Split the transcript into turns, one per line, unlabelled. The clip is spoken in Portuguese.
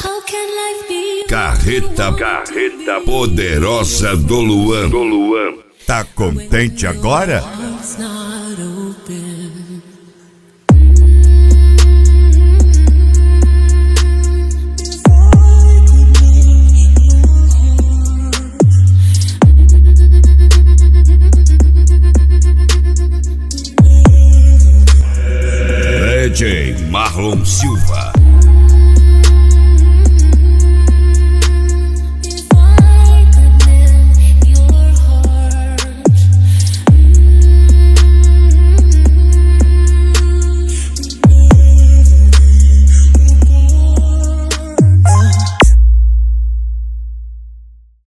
Carreta poderosa do Luan. Tá contente agora? DJ Marlon Silva.